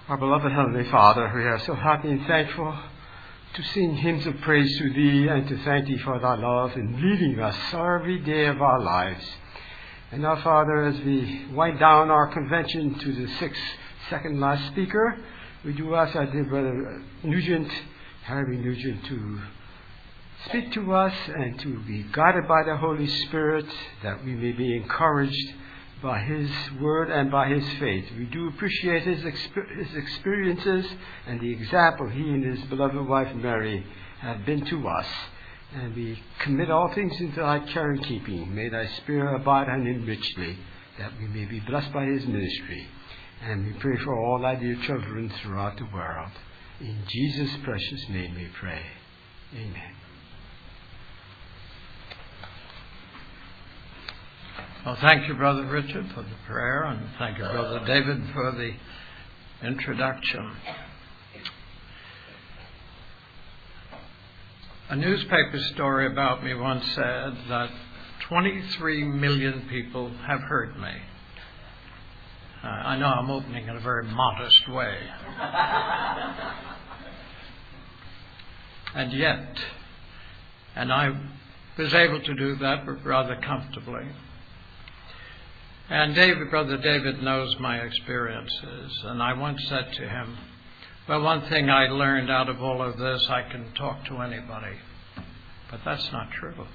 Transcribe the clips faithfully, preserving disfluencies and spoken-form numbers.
Our beloved Heavenly Father, we are so happy and thankful to sing hymns of praise to Thee and to thank Thee for Thy love in leading us every day of our lives. And now, Father, as we wind down our convention to the sixth, second last speaker, we do ask our dear brother Nugent, Harry Nugent, to speak to us and to be guided by the Holy Spirit, that we may be encouraged by His word and by His faith. We do appreciate His, exper- his experiences and the example He and His beloved wife Mary have been to us. And we commit all things into Thy care and keeping. May Thy Spirit abide on Him richly, that we may be blessed by His ministry. And we pray for all Thy dear children throughout the world. In Jesus' precious name we pray. Amen. Well, thank you, Brother Richard, for the prayer, and thank you, Brother David, for the introduction. A newspaper story about me once said that twenty-three million people have heard me. Uh, I know I'm opening in a very modest way. And yet, and I was able to do that rather comfortably. And David, Brother David knows my experiences, and I once said to him, well, one thing I learned out of all of this, I can talk to anybody. But that's not true.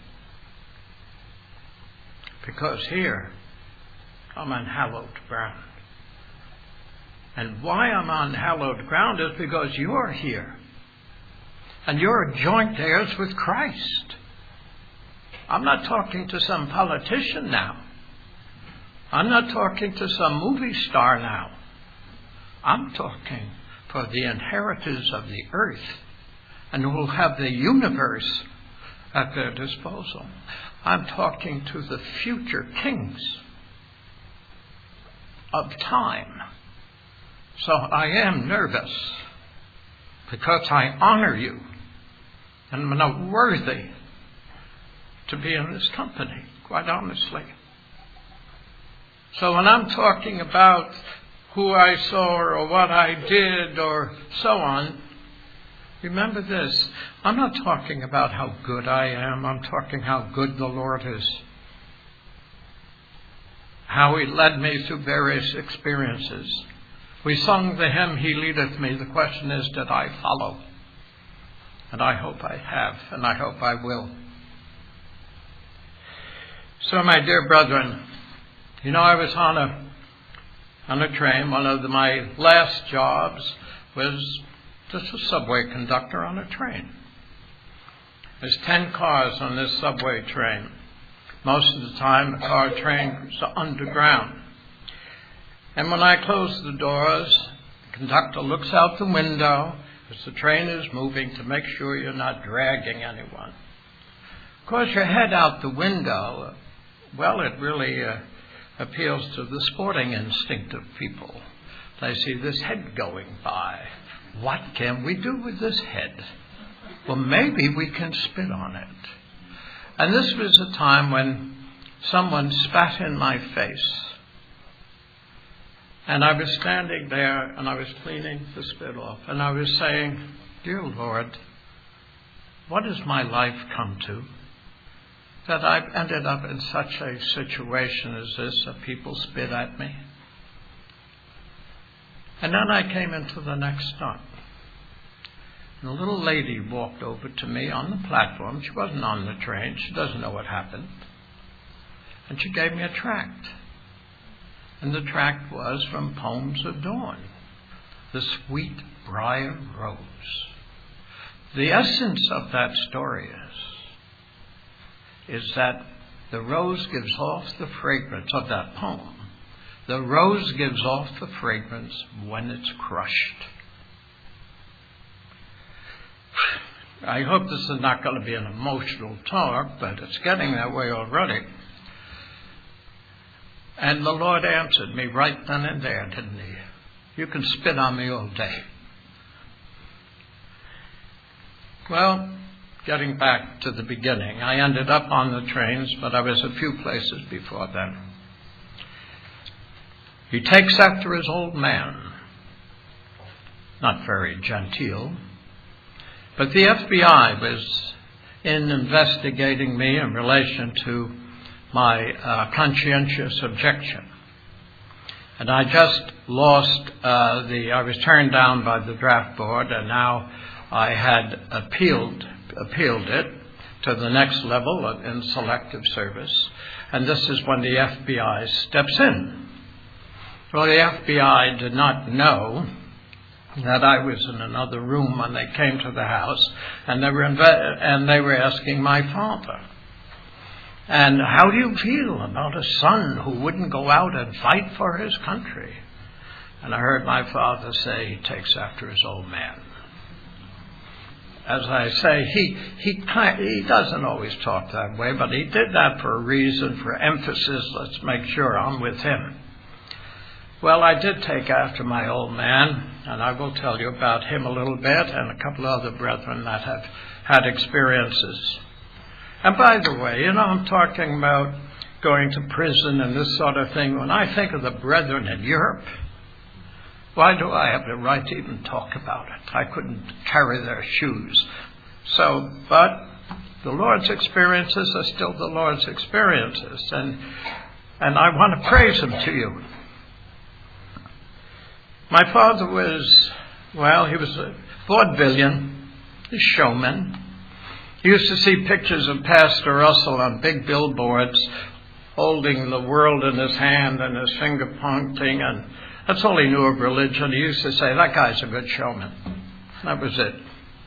Because here, I'm on hallowed ground. And why I'm on hallowed ground is because you're here. And you're joint heirs with Christ. I'm not talking to some politician now. I'm not talking to some movie star now. I'm talking for the inheritors of the earth and who will have the universe at their disposal. I'm talking to the future kings of time. So I am nervous because I honor you and I'm not worthy to be in this company, quite honestly. So when I'm talking about who I saw or what I did or so on, remember this. I'm not talking about how good I am. I'm talking how good the Lord is. How He led me through various experiences. We sung the hymn, He Leadeth Me. The question is, did I follow? And I hope I have, and I hope I will. So, my dear brethren, you know, I was on a on a train. One of the, my last jobs was just a subway conductor on a train. There's ten cars on this subway train. Most of the time, the car train is underground. And when I close the doors, the conductor looks out the window as the train is moving to make sure you're not dragging anyone. Of course, your head out the window, well, it really Uh, appeals to the sporting instinct of people. They see this head going by. What can we do with this head? Well, maybe we can spit on it. And this was a time when someone spat in my face. And I was standing there and I was cleaning the spit off. And I was saying, dear Lord, what has my life come to? That I've ended up in such a situation as this, that people spit at me. And then I came into the next stop. And a little lady walked over to me on the platform. She wasn't on the train. She doesn't know what happened. And she gave me a tract. And the tract was from Poems of Dawn, The Sweet Briar Rose. The essence of that story is, is that the rose gives off the fragrance of that poem. The rose gives off the fragrance when it's crushed. I hope this is not going to be an emotional talk, but it's getting that way already. And the Lord answered me right then and there, didn't He? You can spit on me all day. Well, getting back to the beginning, I ended up on the trains, but I was a few places before then. He takes after his old man. not very genteel. But the F B I was in investigating me in relation to my uh, conscientious objection. And I just lost uh, the, I was turned down by the draft board, and now I had appealed, appealed it to the next level in selective service. And this is when the F B I steps in. Well, the F B I did not know that I was in another room when they came to the house, and they were inve- and they were asking my father, and how do you feel about a son who wouldn't go out and fight for his country? And I heard my father say, he takes after his old man. As I say, he he he doesn't always talk that way, but he did that for a reason, for emphasis. Let's make sure I'm with him. Well, I did take after my old man, and I will tell you about him a little bit and a couple of other brethren that have had experiences. And by the way, you know, I'm talking about going to prison and this sort of thing. When I think of the brethren in Europe, why do I have the right to even talk about it? I couldn't carry their shoes. So, but the Lord's experiences are still the Lord's experiences, and and I want to praise him to you. My father was, well, he was a vaudevillian, a showman. He used to see pictures of Pastor Russell on big billboards, holding the world in his hand and his finger pointing, and that's all he knew of religion. He used to say, that guy's a good showman. That was it.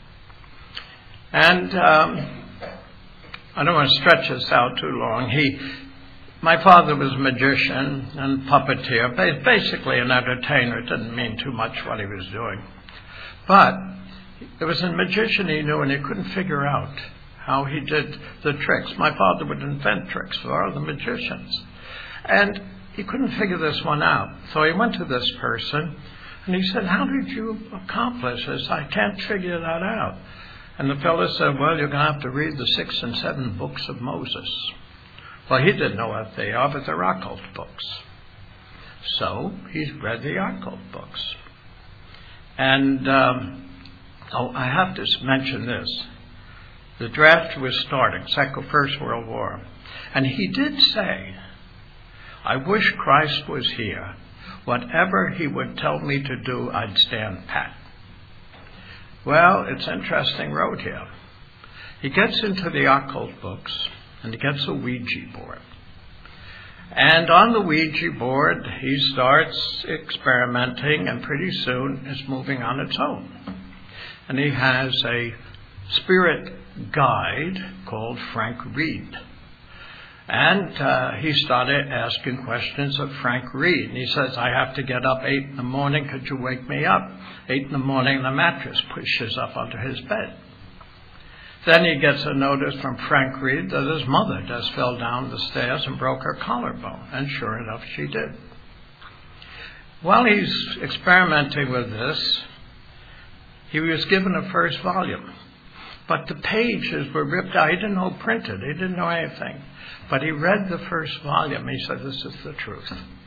And um, I don't want to stretch this out too long. He, my father was a magician and puppeteer, basically an entertainer. It didn't mean too much what he was doing. But there was a magician he knew, and he couldn't figure out how he did the tricks. My father would invent tricks for other magicians. And he couldn't figure this one out. So he went to this person, and he said, how did you accomplish this? I can't figure that out. And the fellow said, well, you're going to have to read the six and seven books of Moses. Well, he didn't know what they are, but they're occult books. So he read the occult books. And um, oh, I have to mention this. The draft was starting, Second, First World War. And he did say, I wish Christ was here. Whatever he would tell me to do, I'd stand pat. Well, it's an interesting road here. He gets into the occult books, and he gets a Ouija board. And on the Ouija board, he starts experimenting, and pretty soon it's moving on its own. And he has a spirit guide called Frank Reed. And uh, he started asking questions of Frank Reed. And he says, I have to get up eight in the morning. Could you wake me up? Eight in the morning, the mattress pushes up under his bed. Then he gets a notice from Frank Reed that his mother just fell down the stairs and broke her collarbone. And sure enough, she did. While he's experimenting with this, he was given a first volume. But the pages were ripped out. He didn't know printed. He didn't know anything. But he read the first volume. He said, this is the truth.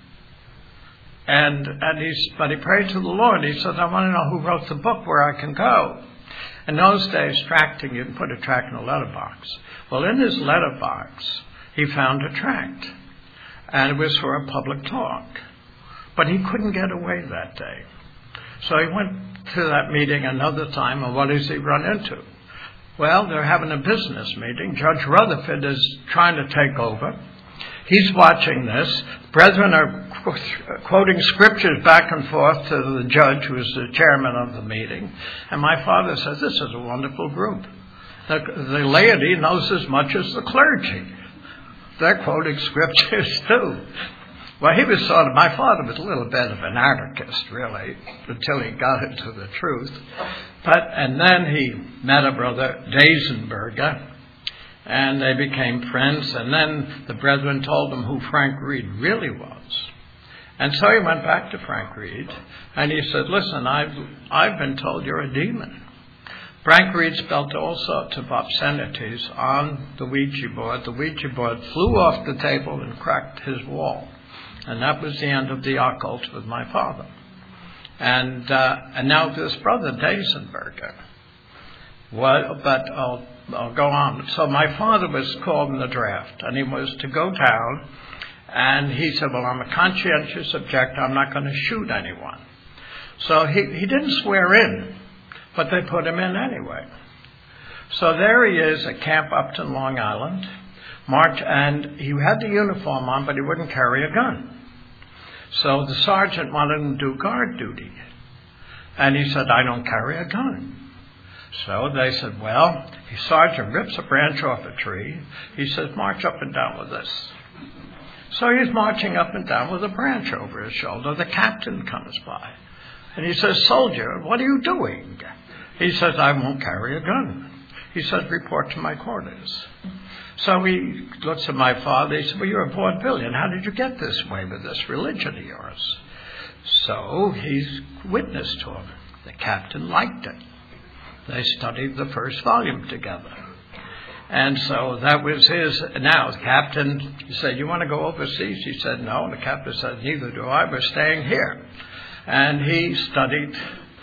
And and he, but he prayed to the Lord. He said, I want to know who wrote the book, where I can go. In those days, tracting, you can put a tract in a letterbox. Well, in his letterbox, he found a tract. And it was for a public talk. But he couldn't get away that day. So he went to that meeting another time, and what does he run into? Well, they're having a business meeting. Judge Rutherford is trying to take over. He's watching this. Brethren are qu- quoting scriptures back and forth to the judge, who is the chairman of the meeting. And my father says, this is a wonderful group. The, the laity knows as much as the clergy. They're quoting scriptures too. Well, he was sort of, my father was a little bit of an anarchist, really, until he got into the truth. But, and then he met a brother, Dazenberger, and they became friends. And then the brethren told him who Frank Reed really was. And so he went back to Frank Reed, and he said, listen, I've, I've been told you're a demon. Frank Reed spelled all sorts of obscenities on the Ouija board. The Ouija board flew off the table and cracked his wall. And that was the end of the occult with my father. And uh, and now this brother Dasenberger. Well, but I'll, I'll go on. So my father was called in the draft, and he was to go down, and he said, well, I'm a conscientious objector. I'm not going to shoot anyone. So he, he didn't swear in, but they put him in anyway. So there he is at Camp Upton, Long Island, March, and he had the uniform on, but he wouldn't carry a gun. So the sergeant wanted him to do guard duty. And he said, I don't carry a gun. So they said, well, the sergeant rips a branch off a tree. He says, march up and down with this. So he's marching up and down with a branch over his shoulder. The captain comes by. And he says, soldier, what are you doing? He says, I won't carry a gun. He says, report to my quarters. So he looks at my father. He said, well, you're a vaudevillian. How did you get this way with this religion of yours? So he's witness to him. The captain liked it. They studied the first volume together. And so that was his. Now, the captain said, you want to go overseas? He said, no. And the captain said, neither do I. We're staying here. And he studied.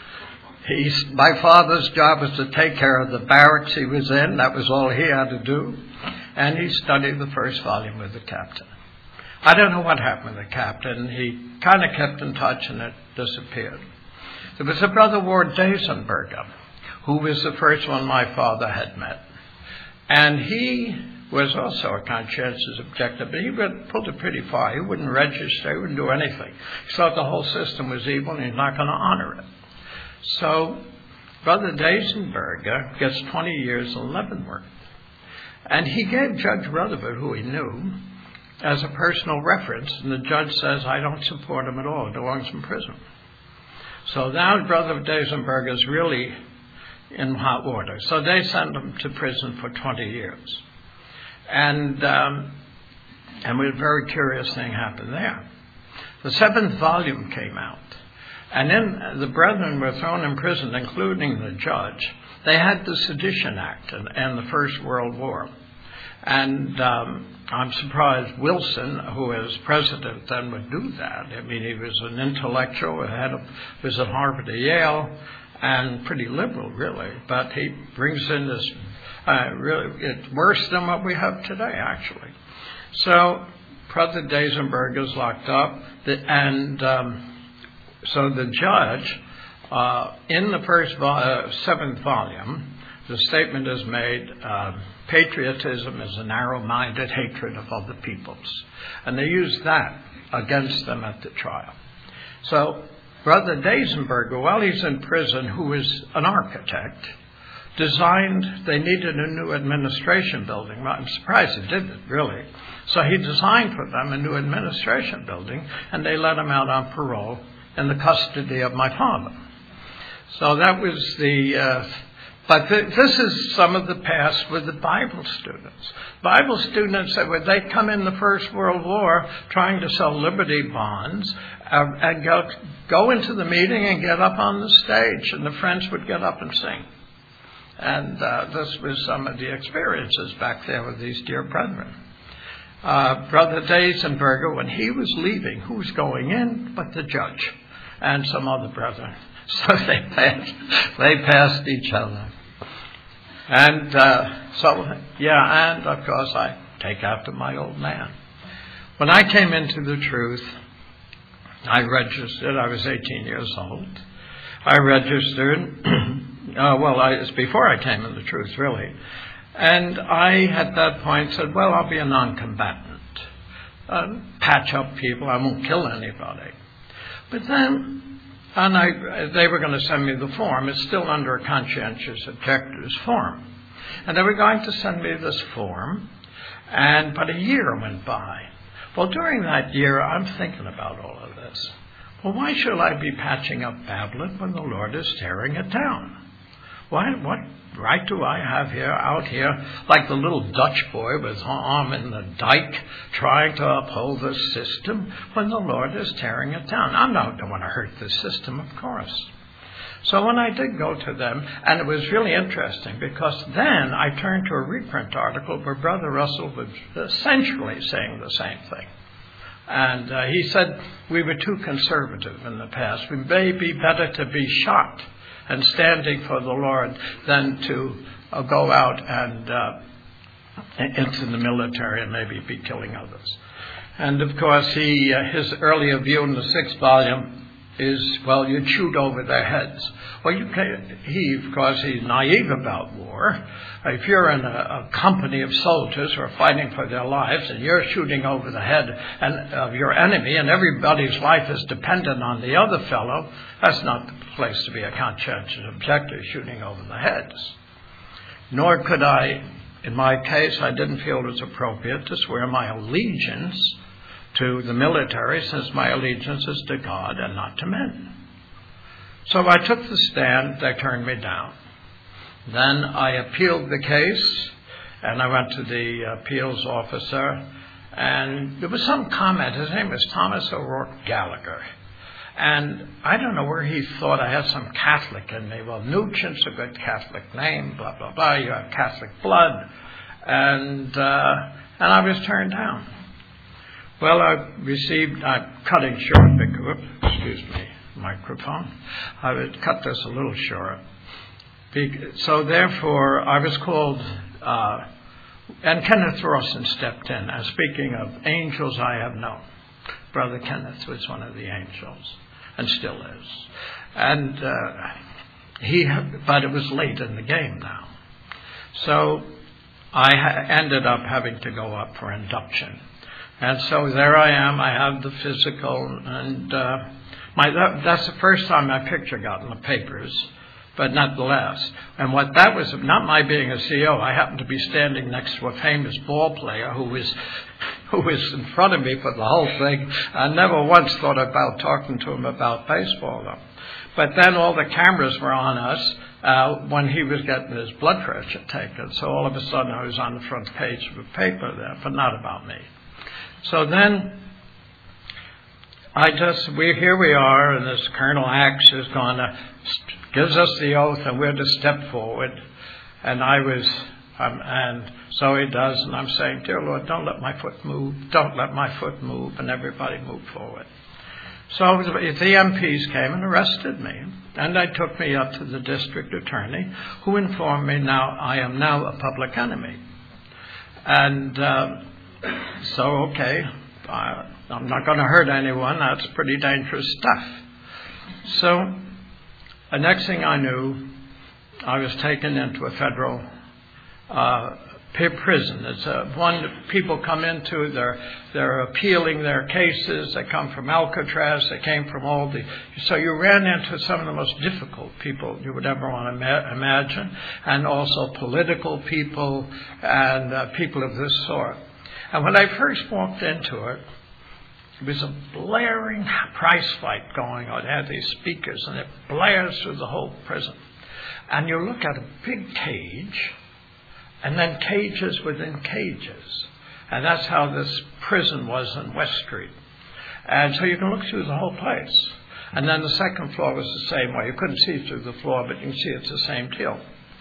He's, my father's job was to take care of the barracks he was in. That was all he had to do. And he studied the first volume with the captain. I don't know what happened with the captain. He kind of kept in touch and it disappeared. There was a brother, Ward Dasenberger, who was the first one my father had met. And he was also a conscientious objector, but he pulled it pretty far. He wouldn't register, he wouldn't do anything. He thought the whole system was evil and he's not going to honor it. So Brother Dasenberger gets twenty years in Leavenworth. And he gave Judge Rutherford, who he knew, as a personal reference, and the judge says, I don't support him at all. He belongs in prison. So now Brother Dasenberger is really in hot water. So they sent him to prison for twenty years. And um, and a very curious thing happened there. The seventh volume came out. And then the brethren were thrown in prison, including the judge. They had the Sedition Act and, and the First World War. And um, I'm surprised Wilson, who was president then, would do that. I mean, he was an intellectual, had a, was at Harvard or Yale, and pretty liberal, really. But he brings in this, uh, really, it's worse than what we have today, actually. So Brother Dasenberger is locked up, and um, so the judge, uh, in the first vo- uh, seventh volume, the statement is made, uh, patriotism is a narrow-minded hatred of other peoples. And they used that against them at the trial. So Brother Dasenberger, while he's in prison, who is an architect, designed, they needed a new administration building. I'm surprised he did it, really. So he designed for them a new administration building, and they let him out on parole in the custody of my father. So that was the, uh, but th- this is some of the past with the Bible students. Bible students that would, they come in the First World War trying to sell Liberty bonds uh, and go, go into the meeting and get up on the stage, and the friends would get up and sing. And uh, this was some of the experiences back there with these dear brethren. Uh, Brother Dasenberger, when he was leaving, who was going in but the judge and some other brethren? So they passed, they passed each other. And uh, so, yeah, and of course I take after my old man. When I came into the truth, I registered. I was eighteen years old. I registered. uh, well, I, it's before I came into the truth, really. And I, at that point, said, well, I'll be a non-combatant. Uh, patch up people. I won't kill anybody. But then, and I, they were going to send me the form. It's still under a conscientious objector's form. And they were going to send me this form. And but a year went by. Well, during that year, I'm thinking about all of this. Well, why should I be patching up Babylon when the Lord is tearing it down? Why, what right do I have here, out here, like the little Dutch boy with his arm in the dike, trying to uphold the system when the Lord is tearing it down? I don't want to hurt the system, of course. So when I did go to them, and it was really interesting, because then I turned to a reprint article where Brother Russell was essentially saying the same thing. And uh, he said we were too conservative in the past. We may be better to be shot and standing for the Lord than to uh, go out and uh, into the military and maybe be killing others. And of course, he uh, his earlier view in the sixth volume is, well, you shoot over their heads. Well, you can, he, of course, he's naive about war. If you're in a, a company of soldiers who are fighting for their lives and you're shooting over the head and, of your enemy and everybody's life is dependent on the other fellow, that's not the place to be a conscientious objector, shooting over the heads. Nor could I, in my case, I didn't feel it was appropriate to swear my allegiance to the military, since my allegiance is to God and not to men. So I took the stand. They turned me down. Then I appealed the case, and I went to the appeals officer, and there was some comment. His name was Thomas O'Rourke Gallagher. And I don't know where he thought I had some Catholic in me. Well, Nugent's a good Catholic name, blah, blah, blah. You have Catholic blood. And, uh, and I was turned down. Well, I received, I'm cutting short, because, excuse me, microphone. I would cut this a little short. So therefore, I was called, uh, and Kenneth Rawson stepped in. And speaking of angels I have known, Brother Kenneth was one of the angels, and still is. And uh, he, but it was late in the game now. So I ha- ended up having to go up for induction. And so there I am. I have the physical, and uh, my that, that's the first time my picture got in the papers, but not the last. And what that was, not my being a C O, I happened to be standing next to a famous ball player who was who was in front of me for the whole thing. I never once thought about talking to him about baseball, though. But then all the cameras were on us uh, when he was getting his blood pressure taken. So all of a sudden I was on the front page of a paper there, but not about me. So then, I just, we here we are, and this Colonel Axe is going to, gives us the oath, and we're to step forward. And I was, um, and so he does, and I'm saying, dear Lord, don't let my foot move, don't let my foot move, and everybody move forward. So the M Ps came and arrested me, and they took me up to the district attorney, who informed me now I am now a public enemy. And uh, so, okay, uh, I'm not going to hurt anyone. That's pretty dangerous stuff. So the next thing I knew, I was taken into a federal uh, prison. It's a, one that people come into, they're, they're appealing their cases. They come from Alcatraz. They came from all the... So you ran into some of the most difficult people you would ever want to ma- imagine, and also political people and uh, people of this sort. And when I first walked into it, there was a blaring prize fight going on. They had these speakers, and it blares through the whole prison. And you look at a big cage, and then cages within cages. And that's how this prison was in West Street. And so you can look through the whole place. And then the second floor was the same way. You couldn't see through the floor, but you can see it's the same deal.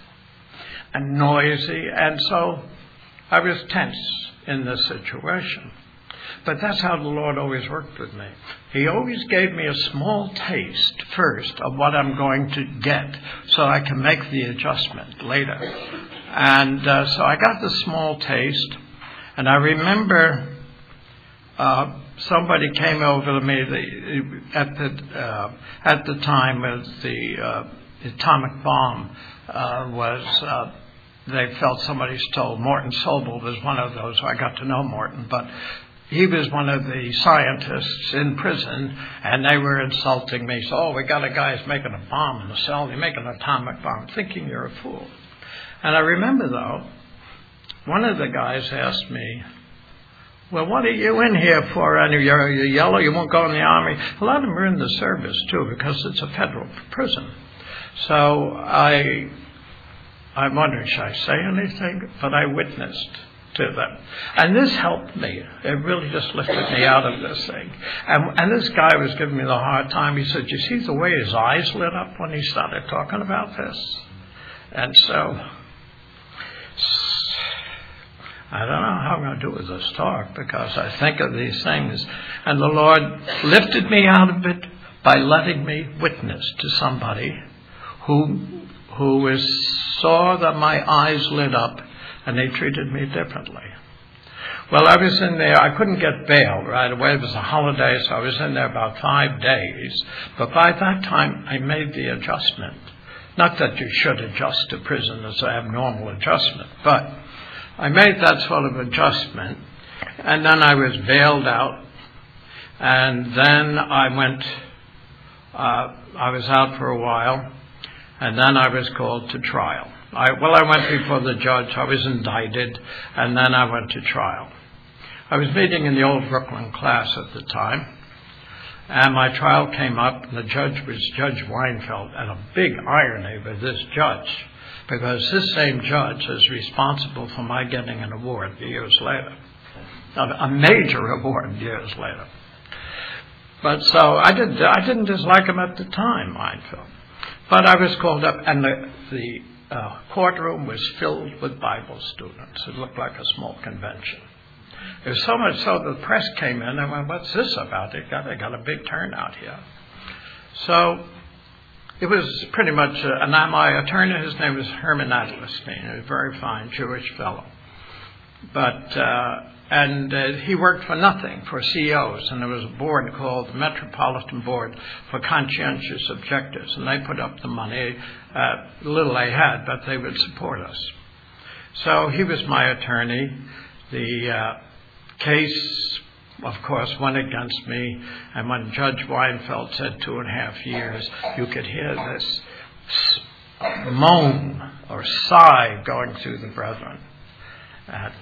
And noisy. And so I was tense in this situation. But that's how the Lord always worked with me. He always gave me a small taste first of what I'm going to get so I can make the adjustment later. And uh, so I got the small taste, and I remember uh, somebody came over to me the, at the uh, at the time as the uh, atomic bomb uh, was. Uh, They felt somebody stole. Morton Sobel was one of those. I got to know Morton, but he was one of the scientists in prison, and they were insulting me. So, oh, we got a guy who's making a bomb in the cell. He's making an atomic bomb, thinking you're a fool. And I remember, though, one of the guys asked me, well, what are you in here for? And you're, you're yellow, you won't go in the army. A lot of them are in the service, too, because it's a federal prison. So I... I'm wondering, should I say anything? But I witnessed to them. And this helped me. It really just lifted me out of this thing. And, and this guy was giving me the hard time. He said, you see the way his eyes lit up when he started talking about this? And so I don't know how I'm going to do with this talk because I think of these things. And the Lord lifted me out of it by letting me witness to somebody who who was, saw that my eyes lit up and they treated me differently. Well, I was in there. I couldn't get bail right away. It was a holiday, so I was in there about five days. But by that time, I made the adjustment. Not that you should adjust to prison as an abnormal adjustment, but I made that sort of adjustment. And then I was bailed out. And then I went, uh, I was out for a while. And then I was called to trial. I, well, I went before the judge. I was indicted. And then I went to trial. I was meeting in the old Brooklyn class at the time. And my trial came up. And the judge was Judge Weinfeld. And a big irony with this judge. Because this same judge is responsible for my getting an award years later. A major award years later. But so I, did, I didn't dislike him at the time, Weinfeld. But I was called up, and the, the uh, courtroom was filled with Bible students. It looked like a small convention. It was so much so the press came in and went, what's this about? They got, they got a big turnout here. So it was pretty much, uh, and my attorney, his name was Herman Adlerstein. He was a very fine Jewish fellow. But, uh, and uh, he worked for nothing, for C E Os, and there was a board called the Metropolitan Board for Conscientious Objectors, and they put up the money, uh, little they had, but they would support us. So he was my attorney. The uh, case, of course, went against me, and when Judge Weinfeld said two and a half years, you could hear this moan or sigh going through the brethren. And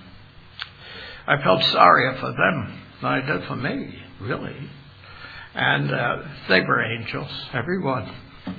I felt sorrier for them than I did for me, really. And uh, they were angels, every one.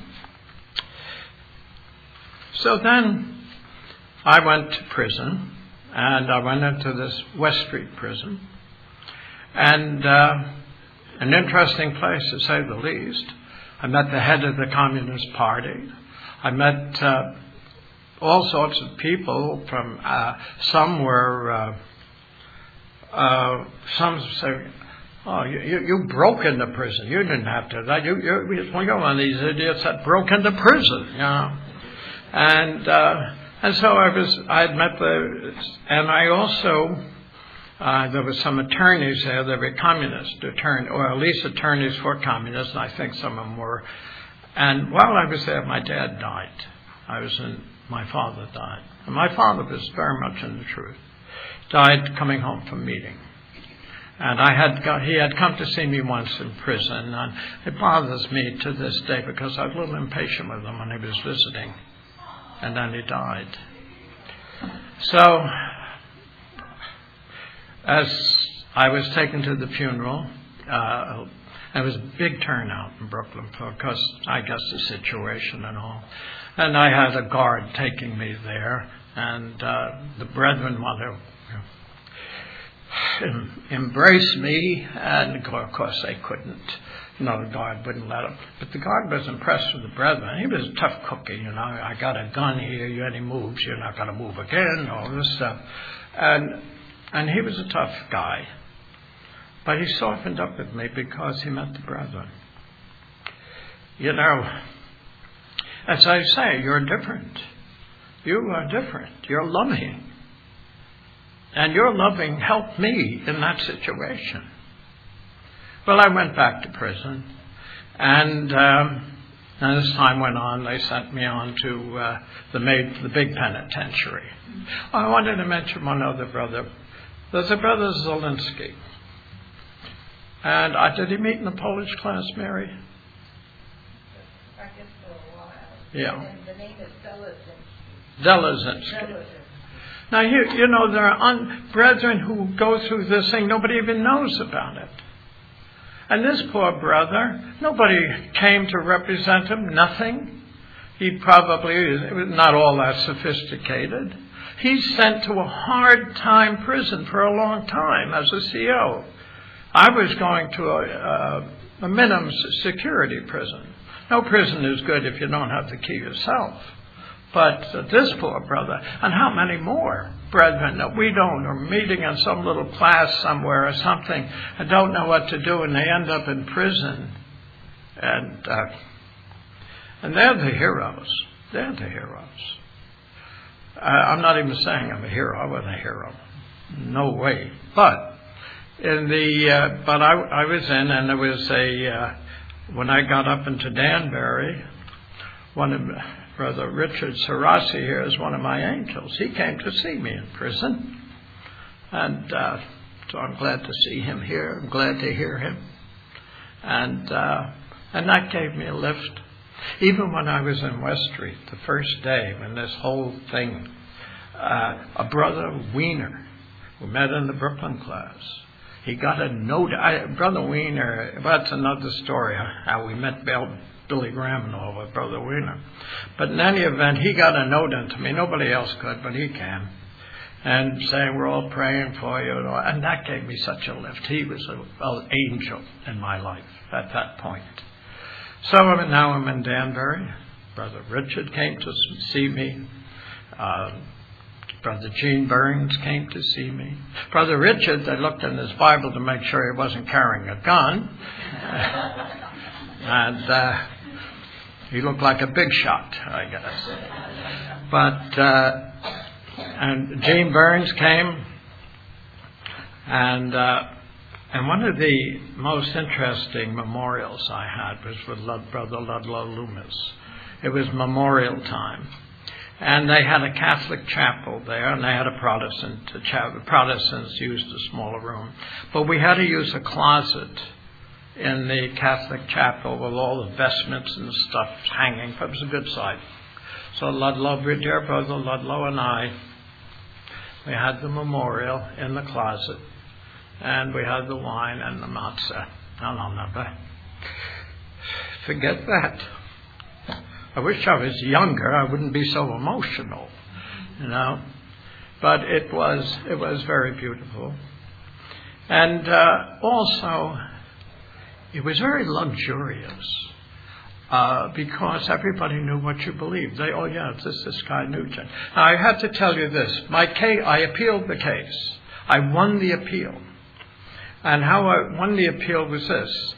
So then I went to prison, and I went into this West Street prison. And uh, an interesting place, to say the least. I met the head of the Communist Party. I met uh, all sorts of people from, uh, some were... Uh, Uh, some say, oh, you, you, you broke into prison. You didn't have to. That you, you, you're one of these idiots that broke into prison, you know. And uh, and so I was. I had met the, and I also uh, there were some attorneys there. They were communist attorney, or at least attorneys for communists. And I think some of them were. And while I was there, my dad died. I was in. My father died. And my father was very much in the truth. Died coming home from meeting. And I had got, he had come to see me once in prison, and it bothers me to this day because I was a little impatient with him when he was visiting. And then he died. So, as I was taken to the funeral, uh, there was a big turnout in Brooklyn because I guess the situation and all. And I had a guard taking me there, and uh, the brethren wanted to embrace me, and of course they couldn't. You know, the guard wouldn't let him. But the guard was impressed with the brethren. He was a tough cookie, you know. I got a gun here, you any moves, you're not going to move again, all this stuff. And and he was a tough guy. But he softened up with me because he met the brethren. You know, as I say, you're different. You are different. You're loving. And your loving helped me in that situation. Well, I went back to prison. And um, as time went on, they sent me on to uh, the, maid, the big penitentiary. I wanted to mention one other brother. There's a brother Zielinski. And uh, did he meet in the Polish class, Mary? I guess for a while. Yeah. And the name is Delazinski. Delazinski. Now, you, you know, there are un- brethren who go through this thing. Nobody even knows about it. And this poor brother, nobody came to represent him, nothing. He probably was not all that sophisticated. He's sent to a hard-time prison for a long time as a C O. I was going to a, a, a minimum security prison. No prison is good if you don't have the key yourself. But this poor brother, and how many more brethren that we don't, are meeting in some little class somewhere or something and don't know what to do, and they end up in prison. And uh, and they're the heroes. They're the heroes. Uh, I'm not even saying I'm a hero. I wasn't a hero. No way. But in the uh, but I, I was in, and there was a uh, when I got up into Danbury, one of Brother Richard Sarasi here is one of my angels. He came to see me in prison. And uh, so I'm glad to see him here. I'm glad to hear him. And uh, and that gave me a lift. Even when I was in West Street, the first day when this whole thing, uh, a brother Wiener, who met in the Brooklyn class, he got a note. I, Brother Wiener, that's another story, how we met Bill, Billy Graham and all with Brother Wiener. But in any event, he got a note into me. Nobody else could, but he can. And saying, we're all praying for you. And that gave me such a lift. He was an angel in my life at that point. So now I'm in Danbury. Brother Richard came to see me. Uh, Brother Gene Burns came to see me. Brother Richard, I looked in his Bible to make sure he wasn't carrying a gun. and uh, he looked like a big shot, I guess. But, uh, and Gene Burns came. And, uh, and one of the most interesting memorials I had was with Lud- Brother Ludlow Loomis. It was memorial time. And they had a Catholic chapel there, and they had a Protestant chapel. Protestants used a smaller room. But we had to use a closet in the Catholic chapel with all the vestments and stuff hanging. It was a good sight. So Ludlow, dear Brother Ludlow and I, we had the memorial in the closet, and we had the wine and the matzah. And I'll never forget that. I wish I was younger. I wouldn't be so emotional, you know. But it was it was very beautiful, and uh, also it was very luxurious uh, because everybody knew what you believed. They, oh yeah, this is Sky Nugent. Now I have to tell you this: my case, I appealed the case. I won the appeal, and how I won the appeal was this.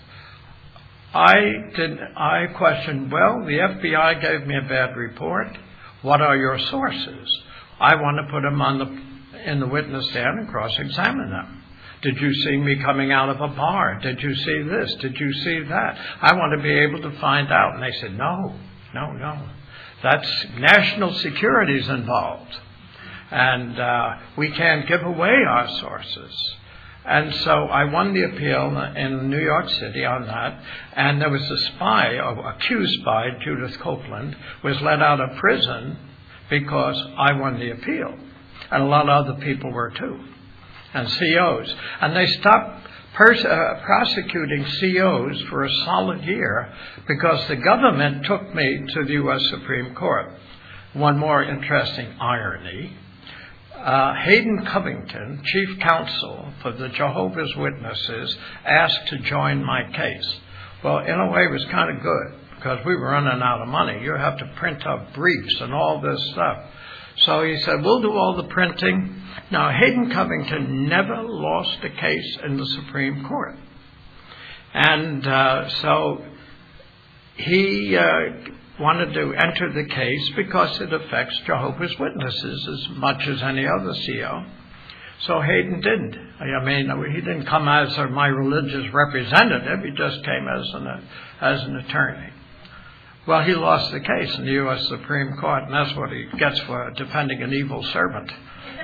I did. I questioned, well, the F B I gave me a bad report. What are your sources? I want to put them on the, in the witness stand and cross-examine them. Did you see me coming out of a bar? Did you see this? Did you see that? I want to be able to find out. And they said, no, no, no. That's national security's involved. And uh, we can't give away our sources. And so I won the appeal in New York City on that. And there was a spy, or accused spy, Judith Copeland, was let out of prison because I won the appeal. And a lot of other people were too. And C Os. And they stopped pers- uh, prosecuting C Os for a solid year because the government took me to the U S Supreme Court. One more interesting irony. Uh, Hayden Covington, chief counsel for the Jehovah's Witnesses, asked to join my case. Well, in a way, it was kind of good because we were running out of money. You have to print up briefs and all this stuff. So he said, we'll do all the printing. Now, Hayden Covington never lost a case in the Supreme Court. And uh, so he uh, wanted to enter the case because it affects Jehovah's Witnesses as much as any other C O. So Hayden didn't. I mean, he didn't come as my religious representative. He just came as an, as an attorney. Well, he lost the case in the U S Supreme Court, and that's what he gets for defending an evil servant.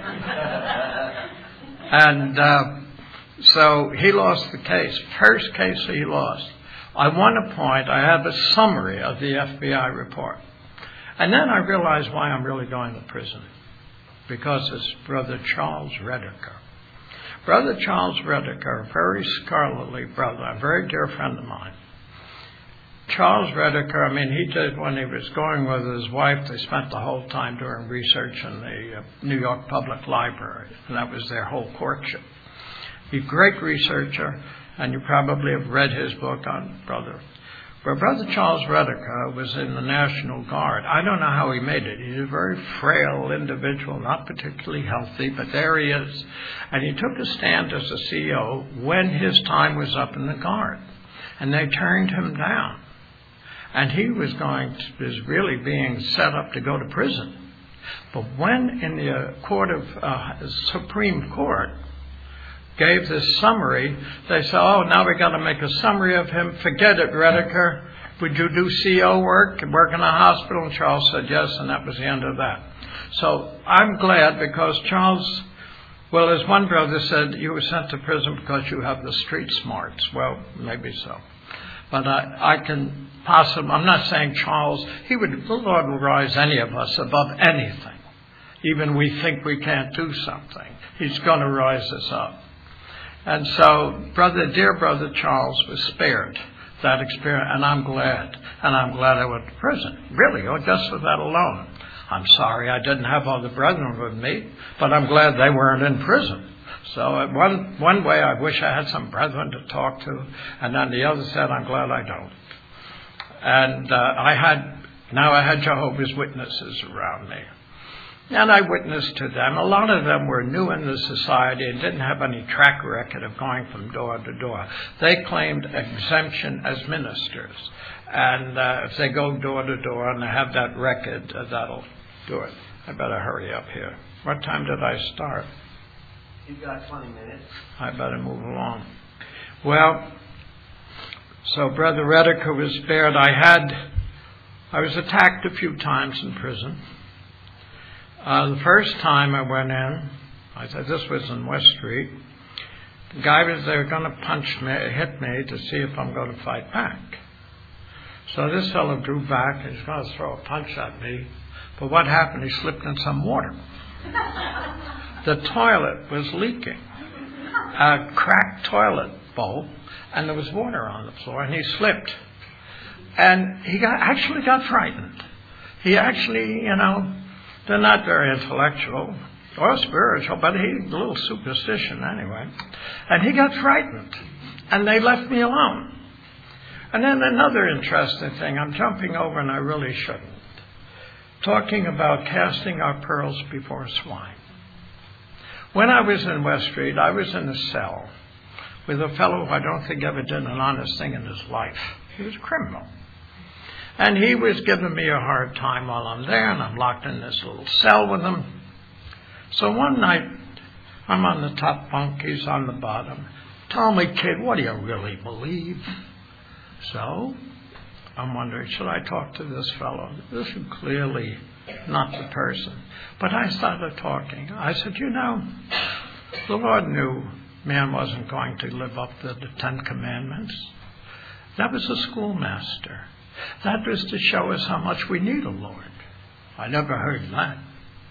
and uh, so he lost the case. First case he lost. I won a point. I have a summary of the F B I report. And then I realized why I'm really going to prison. Because it's Brother Charles Redeker. Brother Charles Redeker, a very scholarly brother, a very dear friend of mine. Charles Redeker, I mean, he did, when he was going with his wife, they spent the whole time doing research in the uh, New York Public Library. And that was their whole courtship. He's a great researcher. And you probably have read his book on Brother Well, Brother Charles Rediker was in the National Guard. I don't know how he made it. He's a very frail individual, not particularly healthy, but there he is. And he took a stand as a C O when his time was up in the Guard. And they turned him down. And he was going to, was really being set up to go to prison. But when in the court of uh, Supreme Court gave this summary, they said, oh, now we've got to make a summary of him. Forget it, Rediker. Would you do C O work and work in a hospital? And Charles said yes, and that was the end of that. So I'm glad because Charles, well, as one brother said, you were sent to prison because you have the street smarts. Well, maybe so. But I, I can possibly, I'm not saying Charles, he would, the Lord will rise any of us above anything. Even we think we can't do something. He's going to rise us up. And so, brother, dear brother Charles was spared that experience, and I'm glad. And I'm glad I went to prison. Really, or just for that alone. I'm sorry I didn't have all the brethren with me, but I'm glad they weren't in prison. So uh, one one way I wish I had some brethren to talk to, and on the other side, I'm glad I don't. And uh, I had, now I had Jehovah's Witnesses around me. And I witnessed to them. A lot of them were new in the society and didn't have any track record of going from door to door. They claimed exemption as ministers. And uh, if they go door to door and they have that record, uh, that'll do it. I better hurry up here. What time did I start? You've got twenty minutes. I better move along. Well, so Brother Rediker was spared. I had, I was attacked a few times in prison. Uh, the first time I went in, I said this was in West Street. The guy was there going to punch me, hit me to see if I'm going to fight back. So this fellow drew back and he's going to throw a punch at me. But what happened? He slipped in some water. The toilet was leaking, a cracked toilet bowl, and there was water on the floor, and he slipped. And he got actually got frightened. He actually, you know, they're not very intellectual or spiritual, but he's a little superstition anyway. And he got frightened, and they left me alone. And then another interesting thing, I'm jumping over and I really shouldn't. Talking about casting our pearls before swine. When I was in West Street, I was in a cell with a fellow who I don't think ever did an honest thing in his life. He was a criminal. And he was giving me a hard time while I'm there, and I'm locked in this little cell with him. So one night, I'm on the top bunk, he's on the bottom. Tell me, kid, what do you really believe? So, I'm wondering, should I talk to this fellow? This is clearly not the person. But I started talking. I said, you know, the Lord knew man wasn't going to live up to the Ten Commandments. That was a schoolmaster. That was to show us how much we need a Lord. I never heard that.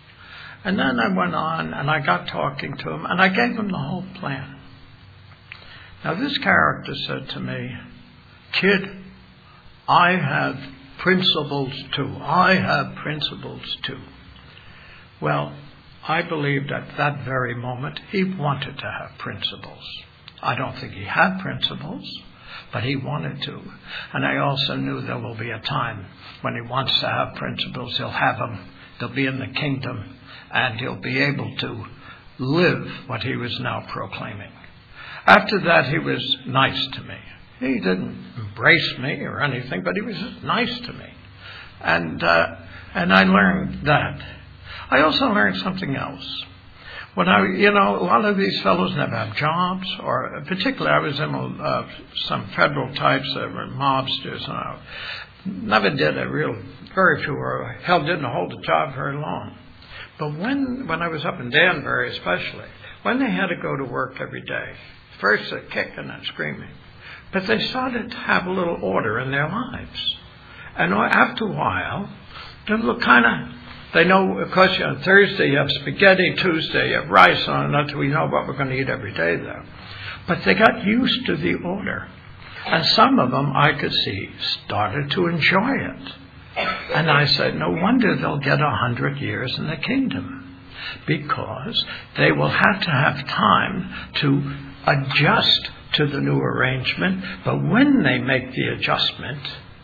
And then I went on and I got talking to him and I gave him the whole plan. Now this character said to me, kid, I have principles too. I have principles too. Well, I believed at that very moment he wanted to have principles. I don't think he had principles, but he wanted to. And I also knew there will be a time when he wants to have principles. He'll have them. They'll be in the kingdom, and he'll be able to live what he was now proclaiming. After that, he was nice to me. He didn't embrace me or anything, but he was just nice to me. And uh, and I learned that. I also learned something else. When I, you know, a lot of these fellows never have jobs, or particularly I was in uh, some federal types that were mobsters, and I never did a real, very few, or hell didn't hold a job very long. But when, when I was up in Danbury especially, when they had to go to work every day, first a kick and then screaming, but they started to have a little order in their lives. And after a while, they look kind of, they know, of course, on Thursday you have spaghetti, Tuesday you have rice on it, we know what we're going to eat every day there. But they got used to the order. And some of them, I could see, started to enjoy it. And I said, no wonder they'll get a hundred years in the kingdom, because they will have to have time to adjust to the new arrangement. But when they make the adjustment,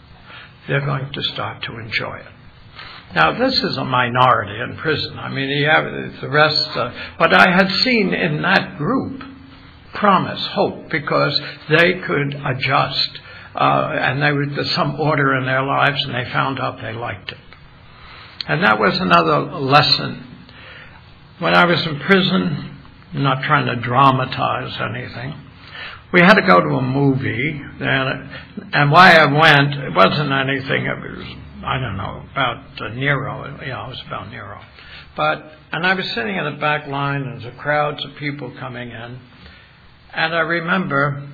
they're going to start to enjoy it. Now, this is a minority in prison. I mean, you have the rest, uh, but I had seen in that group promise, hope, because they could adjust, uh, and they would, there's some order in their lives, and they found out they liked it. And that was another lesson. When I was in prison, I'm not trying to dramatize anything, we had to go to a movie, and, and why I went, it wasn't anything, it was, I don't know, about uh, Nero. Yeah, it was about Nero. But, and I was sitting in the back line, and there's crowds of people coming in, and I remember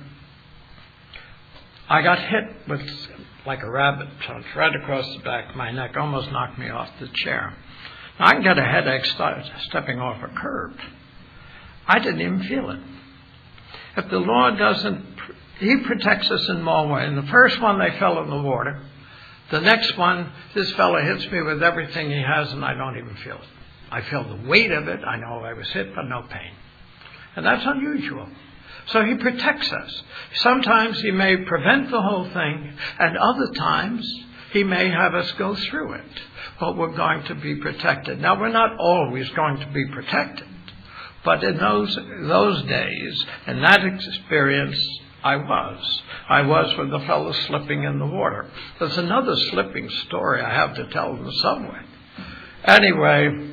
I got hit with, like a rabbit punch, right across the back of my neck, almost knocked me off the chair. Now, I can get a headache st- stepping off a curb. I didn't even feel it. If the Lord doesn't, He protects us in more ways. In the first one, they fell in the water. The next one, this fellow hits me with everything he has, and I don't even feel it. I feel the weight of it. I know I was hit, but no pain. And that's unusual. So He protects us. Sometimes He may prevent the whole thing, and other times He may have us go through it. But we're going to be protected. Now, we're not always going to be protected. But in those those days, in that experience, I was. I was with the fellow slipping in the water. There's another slipping story I have to tell in the subway. Anyway,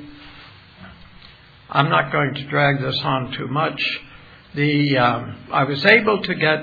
I'm not going to drag this on too much. The um, I was able to get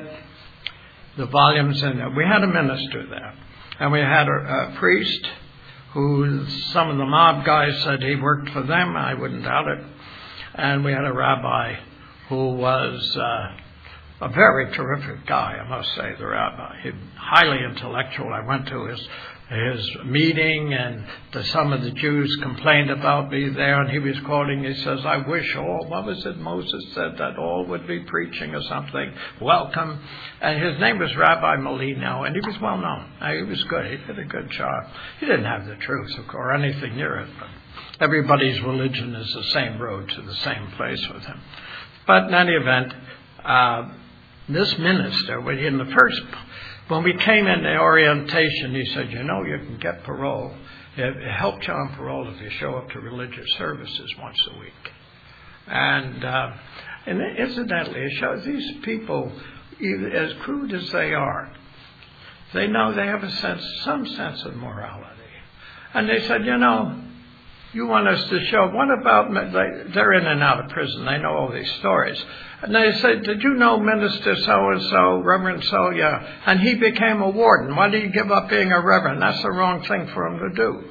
the volumes in there. We had a minister there, and we had a, a priest who some of the mob guys said he worked for them. I wouldn't doubt it. And we had a rabbi who was uh, a very terrific guy, I must say, the rabbi. He, highly intellectual. I went to his his meeting, and the, some of the Jews complained about me there, and he was quoting, he says, I wish all, what was it Moses said, that all would be preaching or something, welcome. And his name was Rabbi Molino, and he was well known. He was good. He did a good job. He didn't have the truth, of course, or anything near it, but everybody's religion is the same road to the same place with him. But in any event, uh, this minister, when in the first, when we came in the orientation, he said, you know, you can get parole. It helps you on parole if you show up to religious services once a week. And, uh, and incidentally, it shows these people, as crude as they are, they know they have a sense, some sense of morality. And they said, you know, you want us to show, what about, they're in and out of prison, they know all these stories. And they said, did you know Minister so-and-so, Reverend so, yeah, and he became a warden. Why did he give up being a reverend? That's the wrong thing for him to do.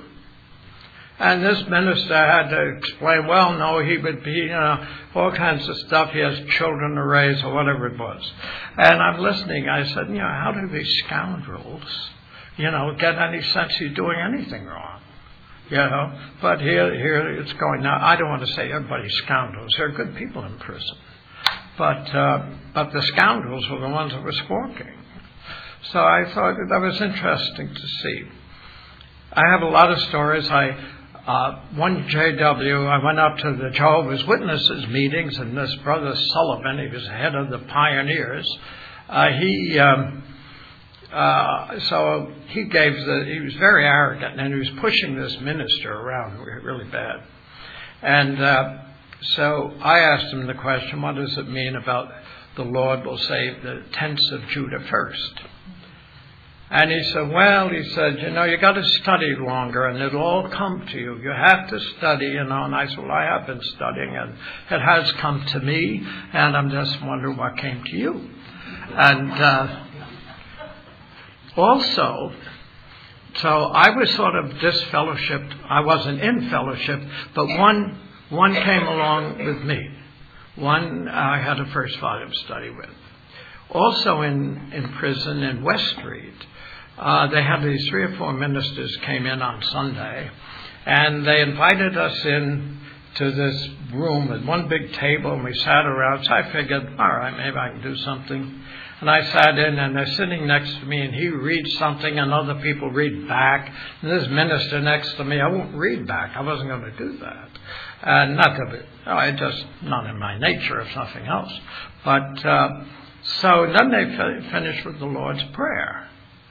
And this minister had to explain, well, no, he would be, you know, all kinds of stuff. He has children to raise or whatever it was. And I'm listening. I said, you know, how do these scoundrels, you know, get any sense he's doing anything wrong? You know, but here, here it's going. Now, I don't want to say everybody's scoundrels. There are good people in prison. But, uh, but the scoundrels were the ones that were squawking. So I thought that was interesting to see. I have a lot of stories. I, uh, one J W, I went up to the Jehovah's Witnesses meetings, and this brother Sullivan, he was head of the pioneers, uh, he, um, Uh, so he gave the, he was very arrogant, and he was pushing this minister around really bad. And uh, so I asked him the question, what does it mean about the Lord will save the tents of Judah first? And he said, well, he said, you know, you got to study longer, and it'll all come to you. You have to study, you know. And I said, well, I have been studying, and it has come to me, and I'm just wondering what came to you. And uh Also, so I was sort of disfellowshipped. I wasn't in fellowship, but one one came along with me. One I had a first volume study with. Also in, in prison in West Street, uh, they had these three or four ministers came in on Sunday, and they invited us in to this room with one big table, and we sat around. So I figured, all right, maybe I can do something. And I sat in, and they're sitting next to me, and he reads something, and other people read back. And this minister next to me, I won't read back. I wasn't going to do that. And not of it. I just, not in my nature, if nothing else. But, uh, so then they f- finished with the Lord's Prayer.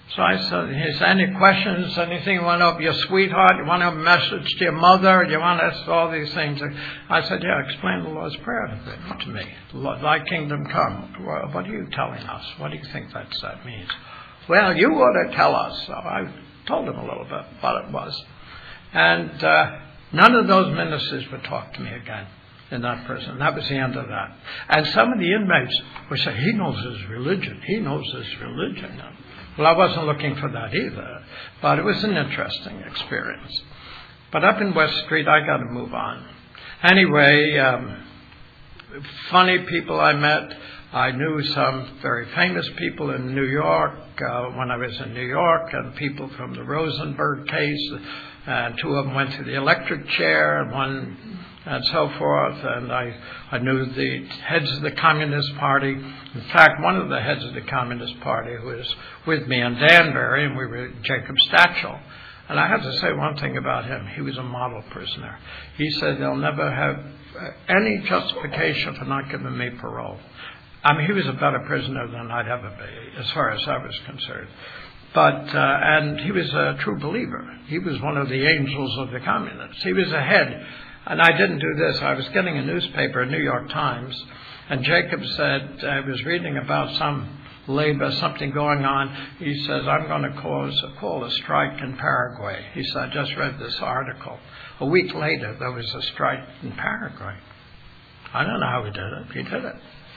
So I said, he said, any questions, anything you want to help your sweetheart? You want to have a message to your mother? You want to ask all these things? I said, yeah, explain the Lord's Prayer to me. Thy kingdom come. Well, what are you telling us? What do you think that, that means? Well, you ought to tell us. So I told him a little bit what it was. And uh, none of those ministers would talk to me again in that prison. That was the end of that. And some of the inmates would say, he knows his religion. He knows his religion. Well, I wasn't looking for that either. But it was an interesting experience. But up in West Street, I got to move on. Anyway, um, funny people I met. I knew some very famous people in New York uh, when I was in New York, and people from the Rosenberg case. And two of them went to the electric chair, and one and so forth. And I, I knew the heads of the Communist Party. In fact, one of the heads of the Communist Party who was with me in Danbury, and we were Jacob Stachel. And I have to say one thing about him. He was a model prisoner. He said they'll never have any justification for not giving me parole. I mean, he was a better prisoner than I'd ever be, as far as I was concerned. But, uh, and he was a true believer. He was one of the angels of the communists. He was a head. And I didn't do this. I was getting a newspaper, a New York Times, and Jacob said, I was reading about some labor, something going on. He says, I'm going to cause, call a strike in Paraguay. He said, I just read this article. A week later, there was a strike in Paraguay. I don't know how he did it. He did it.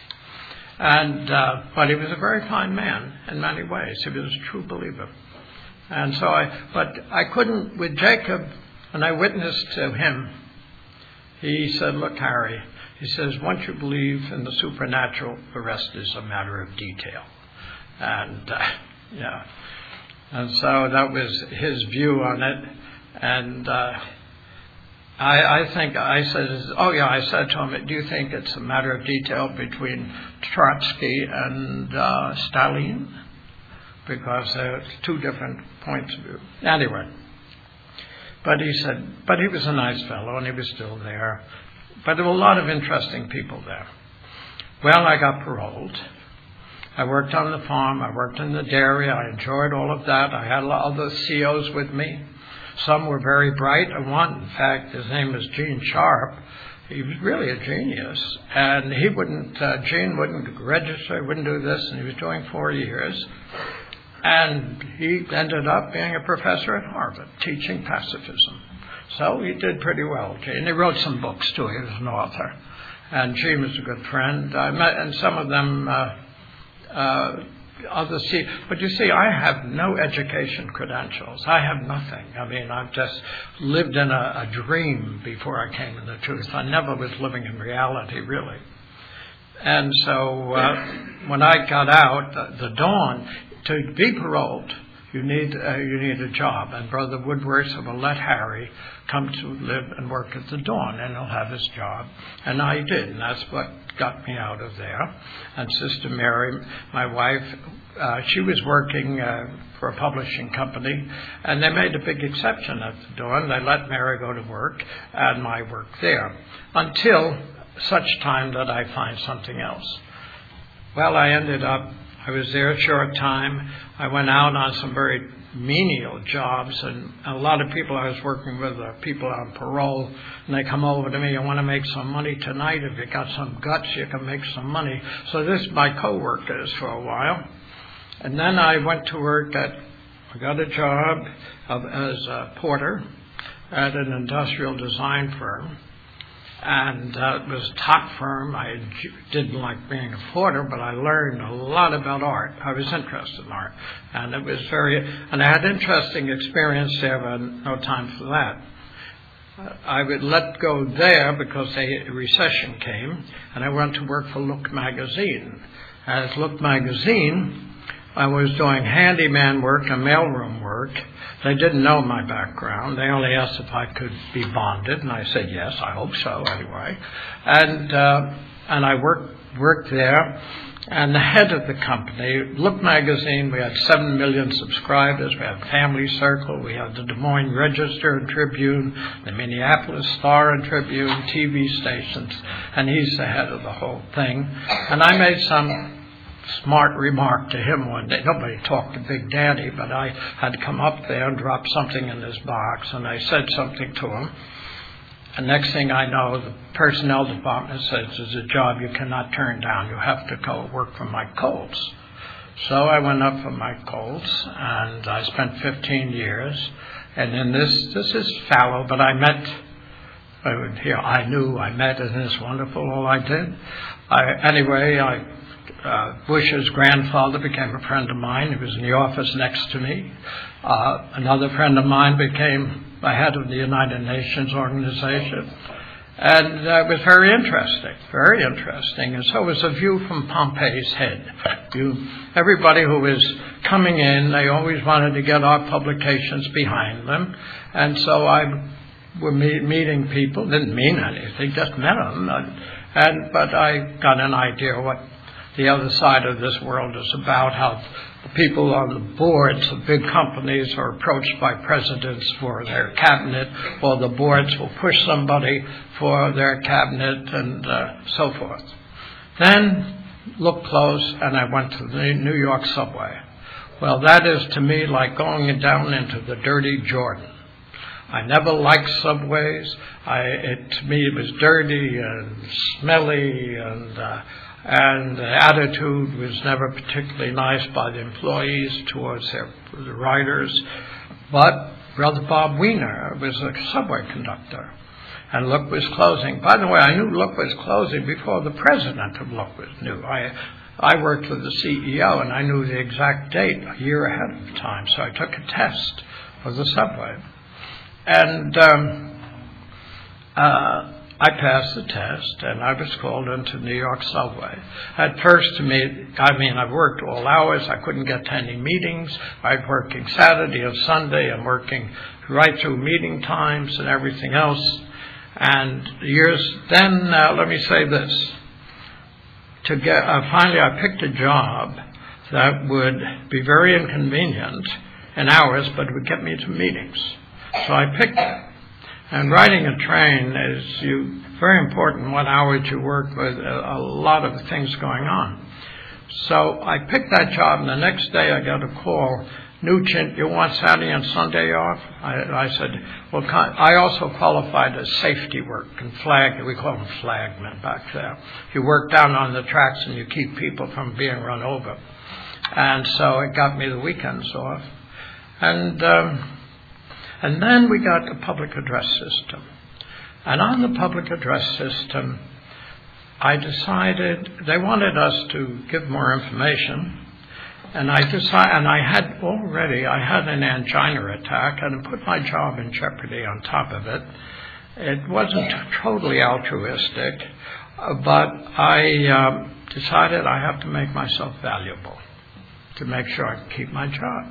And, uh, but he was a very fine man in many ways. He was a true believer. And so I, but I couldn't, with Jacob, and I witnessed to him, he said, look, Harry, he says, once you believe in the supernatural, the rest is a matter of detail. And, uh, yeah. And so that was his view on it. And, uh, I, I think I said, oh yeah, I said to him, do you think it's a matter of detail between Trotsky and uh, Stalin? Because they're two different points of view. Anyway, but he said, but he was a nice fellow and he was still there. But there were a lot of interesting people there. Well, I got paroled. I worked on the farm. I worked in the dairy. I enjoyed all of that. I had a lot of the C Os with me. Some were very bright. And one, in fact, his name was Gene Sharp. He was really a genius. And he wouldn't, uh, Gene wouldn't register, wouldn't do this, and he was doing four years. And he ended up being a professor at Harvard, teaching pacifism. So he did pretty well, Gene. He wrote some books, too. He was an author. And Gene was a good friend. I met, and some of them, uh, uh, others see. But you see, I have no education credentials. I have nothing. I mean, I've just lived in a, a dream before I came to the truth. I never was living in reality, really. And so uh, when I got out, the, the dawn, to be paroled, you need uh, you need a job. And Brother Woodward said, well, let Harry come to live and work at the Dawn, and he'll have his job. And I did, and that's what got me out of there. And Sister Mary, my wife, uh, she was working uh, for a publishing company, and they made a big exception at the Dawn. They let Mary go to work, and my work there, until such time that I find something else. Well, I ended up, I was there a short time. I went out on some very menial jobs, and a lot of people I was working with are people on parole, and they come over to me, you want to make some money tonight? If you got some guts, you can make some money. So this is my co-workers for a while. And then I went to work at, I got a job of, as a porter at an industrial design firm. And uh, it was a top firm. I didn't like being a porter, but I learned a lot about art. I was interested in art. And it was very, and I had interesting experience there, but no time for that. Uh, I would let go there because a recession came, and I went to work for Look magazine. As Look magazine, I was doing handyman work and mailroom work. They didn't know my background. They only asked if I could be bonded, and I said yes, I hope so anyway. And uh, and I worked worked there. And the head of the company, Look magazine, we had seven million subscribers. We had Family Circle. We had the Des Moines Register and Tribune, the Minneapolis Star and Tribune, T V stations. And he's the head of the whole thing. And I made some smart remark to him one day. Nobody talked to Big Daddy, but I had come up there and dropped something in his box, and I said something to him. And next thing I know, the personnel department says, it's a job you cannot turn down. You have to go work for Mike Coles. So I went up for Mike Coles, and I spent fifteen years. And in this, this is fallow, but I met, I would hear, I knew, I met, isn't this wonderful, all I did? I, anyway, I, uh, Bush's grandfather became a friend of mine. He was in the office next to me. Uh, another friend of mine became the head of the United Nations organization. And uh, it was very interesting, very interesting. And so it was a view from Pompey's head. You, everybody who was coming in, they always wanted to get our publications behind them. And so I were meet, meeting people, didn't mean anything, just met them. And, and but I got an idea what the other side of this world is about, how the people on the boards of big companies are approached by presidents for their cabinet, or the boards will push somebody for their cabinet, and uh, so forth. Then looked close, and I went to the New York subway. Well, that is to me like going down into the dirty Jordan. I never liked subways. I, it, to me, it was dirty and smelly, and uh, and the attitude was never particularly nice by the employees towards their the riders. But Brother Bob Wiener was a subway conductor, and Look was closing. By the way, I knew Look was closing before the president of Look was knew. I I worked with the C E O, and I knew the exact date a year ahead of time, so I took a test for the subway. And um, uh, I passed the test, and I was called into New York subway. At first, to me, I mean, I've worked all hours. I couldn't get to any meetings. I'm working Saturday and Sunday. I'm working right through meeting times and everything else. And years then, uh, let me say this. To get uh, finally, I picked a job that would be very inconvenient in hours, but would get me to meetings. So I picked it. And riding a train is you very important what hours you work with, a, a lot of things going on. So I picked that job, and the next day I got a call, Nugent, you want Saturday and Sunday off? I, I said, well, I also qualified as safety work and flag, we call them flagmen back there. You work down on the tracks and you keep people from being run over. And so it got me the weekends off. And um, And then we got the public address system. And on the public address system, I decided they wanted us to give more information. And I decided, and I had already, I had an angina attack, and it put my job in jeopardy on top of it. It wasn't totally altruistic, but I um, decided I have to make myself valuable to make sure I can keep my job.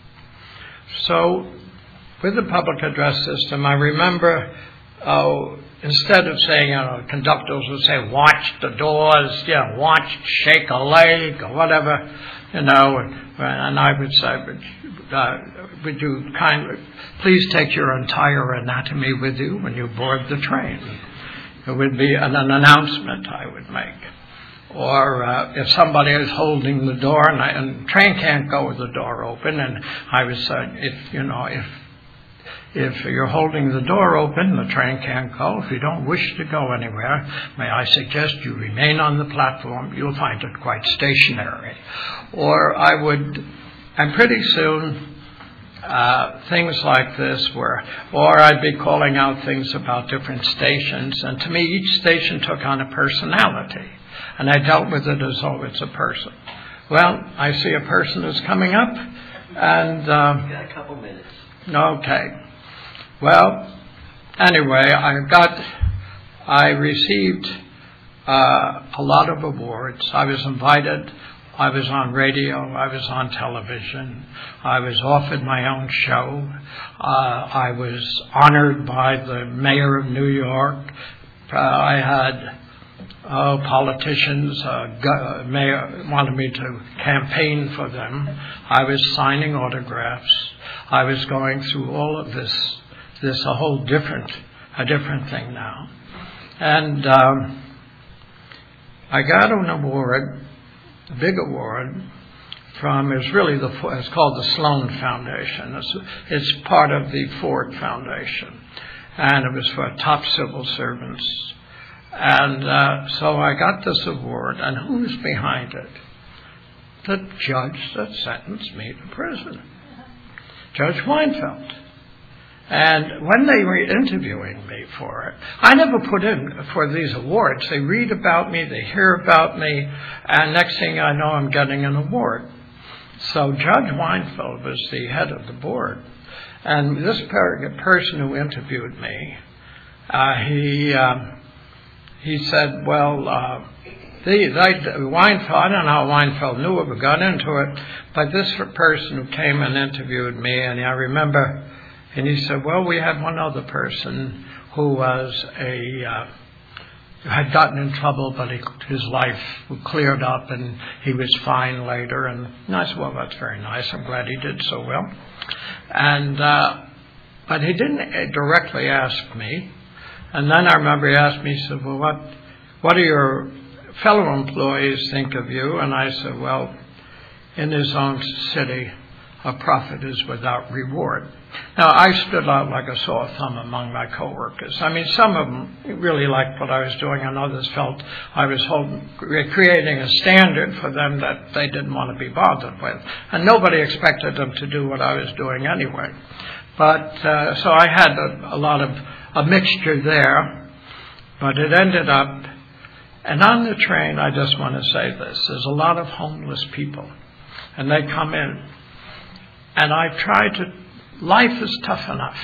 So, with the public address system, I remember, uh, instead of saying, you know, conductors would say, watch the doors, you know, watch, shake a leg, or whatever, you know, and, and I would say, uh, would you kindly, please take your entire anatomy with you when you board the train. It would be an, an announcement I would make. Or uh, if somebody is holding the door, and, I, and the train can't go with the door open, and I would say, if, you know, if If you're holding the door open, the train can't go. If you don't wish to go anywhere, may I suggest you remain on the platform. You'll find it quite stationary. Or I would, and pretty soon, uh, things like this were, or I'd be calling out things about different stations. And to me, each station took on a personality. And I dealt with it as though it's a person. Well, I see a person is coming up, and um, you got a couple minutes. Okay. Well, anyway, I got, I received uh, a lot of awards. I was invited. I was on radio. I was on television. I was offered my own show. Uh, I was honored by the mayor of New York. Uh, I had uh, politicians, uh, go, mayor wanted me to campaign for them. I was signing autographs. I was going through all of this, this a whole different, a different thing now. And um, I got an award a big award from, it's really the, it's called the Sloan Foundation. It's, it's part of the Ford Foundation. And it was for top civil servants. And uh, so I got this award, and who's behind it? The judge that sentenced me to prison, Judge Weinfeld. And when they were interviewing me for it, I never put in for these awards. They read about me, they hear about me, and next thing I know, I'm getting an award. So Judge Weinfeld was the head of the board. And this per- person who interviewed me, uh, he um, he said, well, uh, the, they, Weinfeld, I don't know how Weinfeld knew it, but got into it, but this person who came and interviewed me, and I remember, and he said, well, we had one other person who was a, uh, had gotten in trouble, but he, his life cleared up and he was fine later. And I said, well, that's very nice. I'm glad he did so well. And, uh, but he didn't directly ask me. And then I remember he asked me, he said, well, what, what do your fellow employees think of you? And I said, well, in his own city, a prophet is without reward. Now, I stood out like a sore thumb among my coworkers. I mean, some of them really liked what I was doing, and others felt I was holding, creating a standard for them that they didn't want to be bothered with. And nobody expected them to do what I was doing anyway. But, uh, so I had a, a lot of, a mixture there, but it ended up, and on the train, I just want to say this, there's a lot of homeless people, and they come in, and I've tried to, life is tough enough.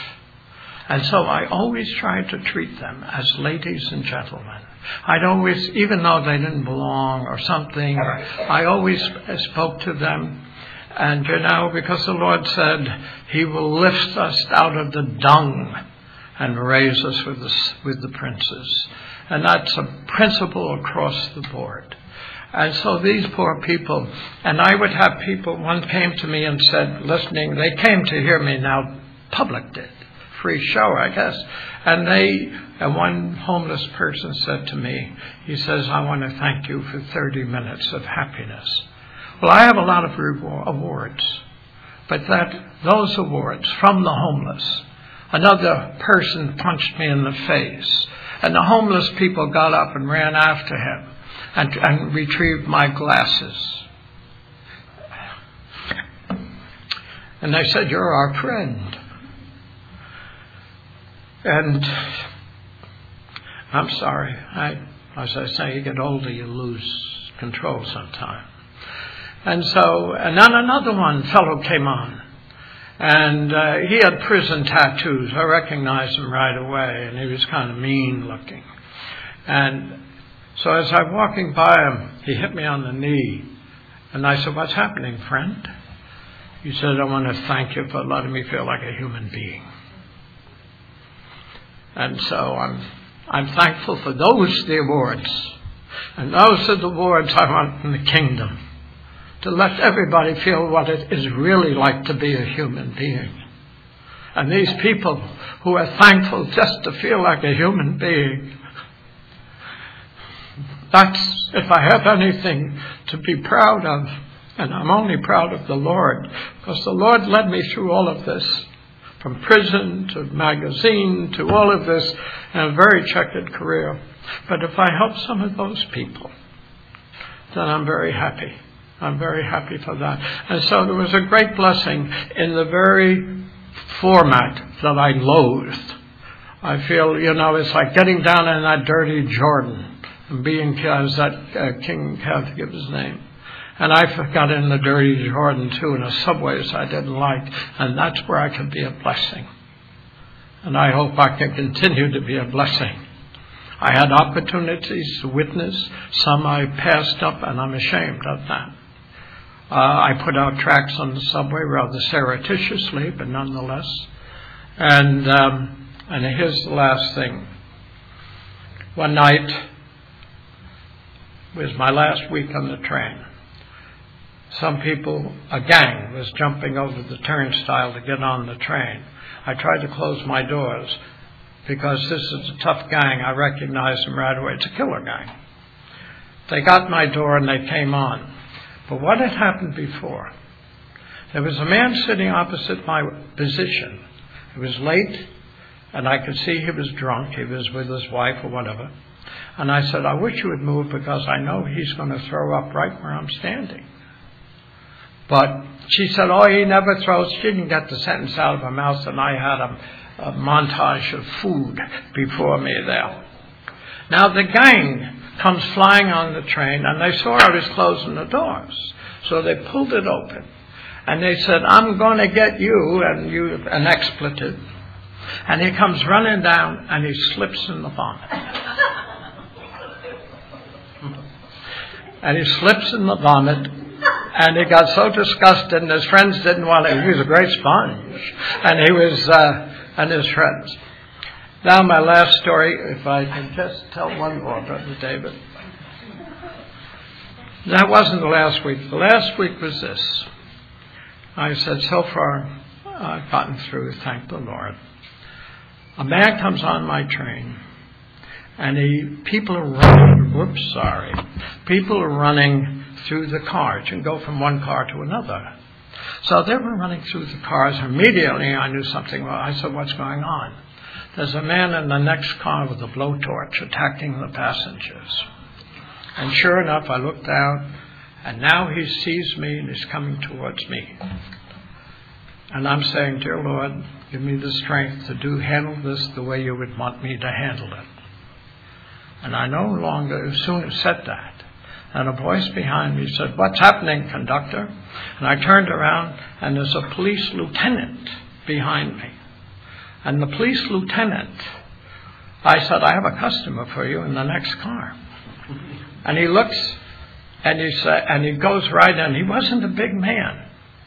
And so I always tried to treat them as ladies and gentlemen. I'd always, even though they didn't belong or something, I always spoke to them. And, you know, because the Lord said, He will lift us out of the dung and raise us with the, with the princes. And that's a principle across the board. And so these poor people, and I would have people, one came to me and said, listening, they came to hear me now, public did, free show, I guess. And they, and one homeless person said to me, he says, I want to thank you for thirty minutes of happiness. Well, I have a lot of reward, awards, but that, those awards from the homeless, another person punched me in the face, and the homeless people got up and ran after him. And, and retrieved my glasses. And they said, you're our friend. And I'm sorry. I, as I say, you get older, you lose control sometime. And so, and then another one fellow came on. And uh, he had prison tattoos. I recognized him right away. And he was kind of mean looking. And so as I'm walking by him, he hit me on the knee. And I said, what's happening, friend? He said, I want to thank you for letting me feel like a human being. And so I'm I'm thankful for those the awards. And those are the awards I want in the kingdom. To let everybody feel what it is really like to be a human being. And these people who are thankful just to feel like a human being, that's, if I have anything to be proud of, and I'm only proud of the Lord, because the Lord led me through all of this, from prison to magazine to all of this, in a very checkered career. But if I help some of those people, then I'm very happy. I'm very happy for that. And so there was a great blessing in the very format that I loathed. I feel, you know, it's like getting down in that dirty Jordan. And being, as that uh, King, can't think of his name. And I got in the dirty Jordan too, in the subways I didn't like. And that's where I could be a blessing. And I hope I can continue to be a blessing. I had opportunities to witness. Some I passed up, and I'm ashamed of that. Uh, I put out tracts on the subway rather surreptitiously, but nonetheless. And, um, and here's the last thing. One night, was my last week on the train. Some people, a gang, was jumping over the turnstile to get on the train. I tried to close my doors because this is a tough gang. I recognized them right away. It's a killer gang. They got my door and they came on. But what had happened before? There was a man sitting opposite my position. It was late, and I could see he was drunk. He was with his wife or whatever. And I said, I wish you would move because I know he's going to throw up right where I'm standing. But she said, oh, he never throws. She didn't get the sentence out of her mouth, and I had a, a montage of food before me there. Now the gang comes flying on the train, and they saw I was closing the doors. So they pulled it open. And they said, I'm going to get you, and you, an expletive. And he comes running down, and he slips in the vomit. And he slips in the vomit, and he got so disgusted, and his friends didn't want to. He was a great sponge, and he was, uh, and his friends. Now my last story, if I can just tell one more, Brother David. That wasn't the last week. The last week was this. I said, so far, I've gotten through, thank the Lord. A man comes on my train, and he, people are running, whoops, sorry. People are running through the cars. You can go from one car to another. So they were running through the cars. Immediately, I knew something. Well, I said, what's going on? There's a man in the next car with a blowtorch attacking the passengers. And sure enough, I looked down, and now he sees me and is coming towards me. And I'm saying, dear Lord, give me the strength to do handle this the way you would want me to handle it. And I no longer soon said that. And a voice behind me said, what's happening, conductor? And I turned around, and there's a police lieutenant behind me. And the police lieutenant, I said, I have a customer for you in the next car. And he looks, and he sa- and he goes right in. He wasn't a big man.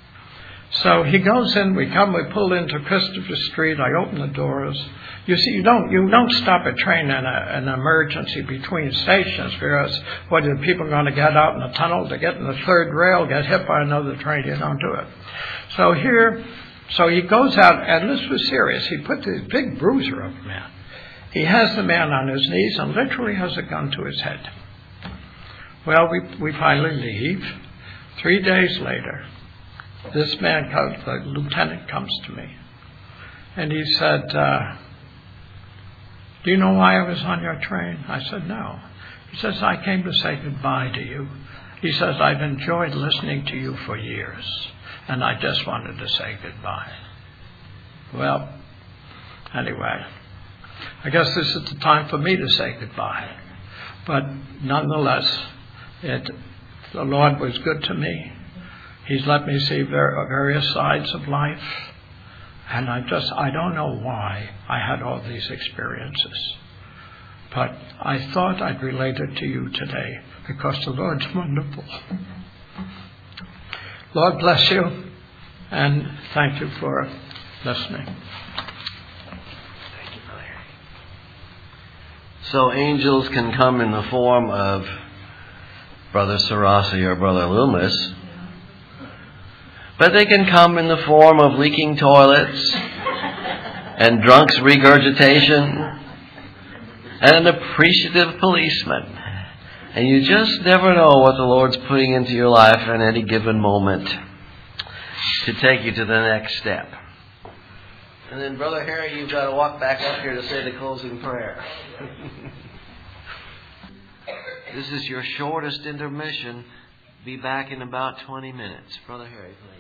So he goes in, we come, we pull into Christopher Street, I open the doors. You see, you don't you don't stop a train in a, an emergency between stations because what are people going to get out in the tunnel to get in the third rail, get hit by another train? You don't do it. So here, so he goes out, and this was serious. He put this big bruiser of a man. He has the man on his knees and literally has a gun to his head. Well, we we finally leave. Three days later, this man comes, the lieutenant comes to me, and he said, uh, do you know why I was on your train? I said, no. He says, I came to say goodbye to you. He says, I've enjoyed listening to you for years, and I just wanted to say goodbye. Well, anyway, I guess this is the time for me to say goodbye. But nonetheless, it, the Lord was good to me. He's let me see various sides of life. And I just, I don't know why I had all these experiences. But I thought I'd relate it to you today because the Lord's wonderful. Lord bless you, and thank you for listening. Thank you, Brother. So angels can come in the form of Brother Sarasi or Brother Loomis, but they can come in the form of leaking toilets and drunk's regurgitation and an appreciative policeman. And you just never know what the Lord's putting into your life at any given moment to take you to the next step. And then, Brother Harry, you've got to walk back up here to say the closing prayer. This is your shortest intermission. Be back in about twenty minutes. Brother Harry, please.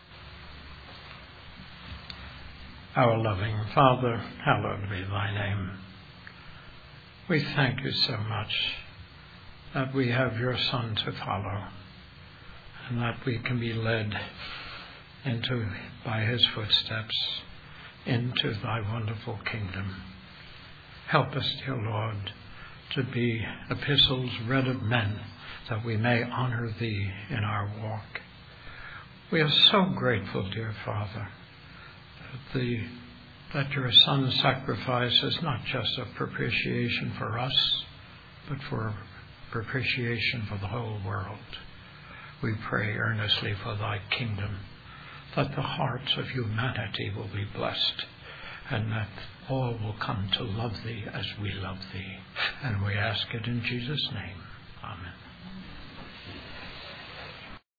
Our loving Father, hallowed be thy name. We thank you so much that we have your Son to follow and that we can be led into, by his footsteps, into thy wonderful kingdom. Help us, dear Lord, to be epistles read of men, that we may honor thee in our walk. We are so grateful, dear Father, that, the, that your Son's sacrifice is not just a propitiation for us, but for propitiation for the whole world. We pray earnestly for thy kingdom, that the hearts of humanity will be blessed, and that all will come to love thee as we love thee. And we ask it in Jesus' name. Amen.